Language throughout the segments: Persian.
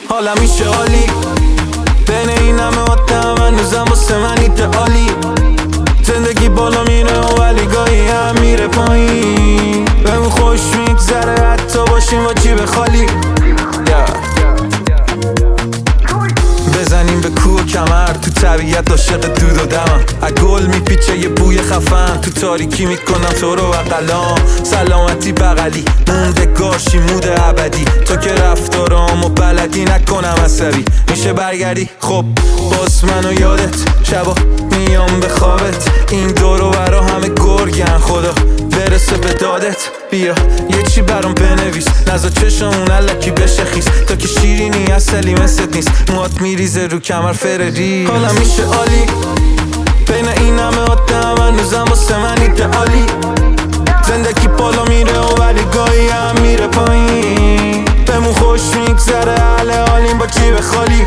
حالا میشه عالی بین این همه آدم هنوزم واسه من ایدئالی. زندگی بالا میره ولی گاهی هم میره پایین. بهمون خوش میگذره حتی باشیم با جیب خالی. بزنیم به کوه و کمر تو طبیعت عاشق دود و دمم. از گل میپیچه یه بوی خفن تو تاریکی میکنم تو رو قلام. سلامتی بغلی موندگارشی مود ابدی. تو که رفتارامو بلدی نکنم عصبی میشه برگردی. خب باز منو یادت شبا میام به خوابت. این دور و برا همه گرگن خدا برسه به دادت. بیا یه چی برام بنویس نزا چشمون علکی بشه خیس. تا که شیرینی اصلی مثل نیست موات میریزه رو کمر فرری. حالا میشه عالی بین این همه آدم هنوزم واسه من ایدئالی. زندگی بالا میره ولی گاهی هم میره پایین. بهمون خوش میگذره اهل حالیم با جیب خالی.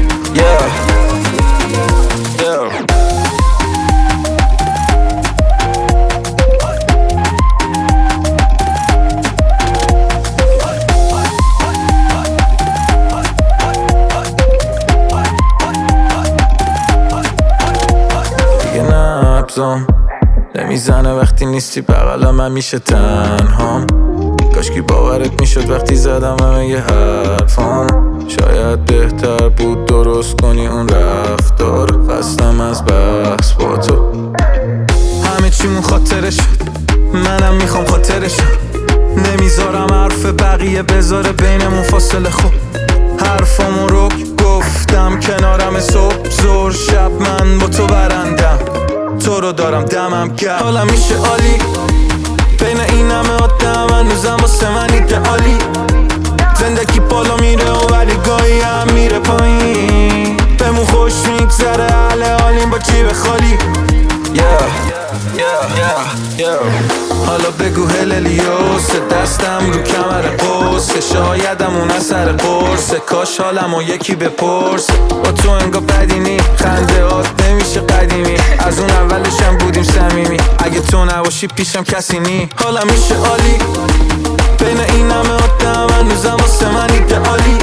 نمیزنه وقتی نیستی بغل من میشه تنهام. کاشکی باورت میشد وقتی زدم همه یه حرفام. شاید بهتر بود درست کنی اون رفتار. خستم از بحث با تو همه چیمون خاطرش. منم میخوام خاطرش. نمیذارم حرف بقیه بذاره بینمون فاصله. خوب حرفامو رو گفتم کنارم صبح زور شب من با تو برندم. تو رو دارم دمم گرم. حالا میشه عالی بین این همه آدم هنوزم واسه من ایدئالی. زندگی بالا میره ولی گاهی هم میره پایین. بهمون خوش میگذره اهل حالیم با جیب خالی. حالا بگو هللیوس دستم رو کمر قوسه. شایدم اون اثر قرصه. کاش حالمو یکی بپرس. با تو انگار بدینی خنده هات نمیشه قدیمی. از اون اولشم بودیم صمیمی. اگه تو نباشی پیشم کسی نی. حالا میشه عالی بین این همه آدم هنوزم واسه من ایدئالی.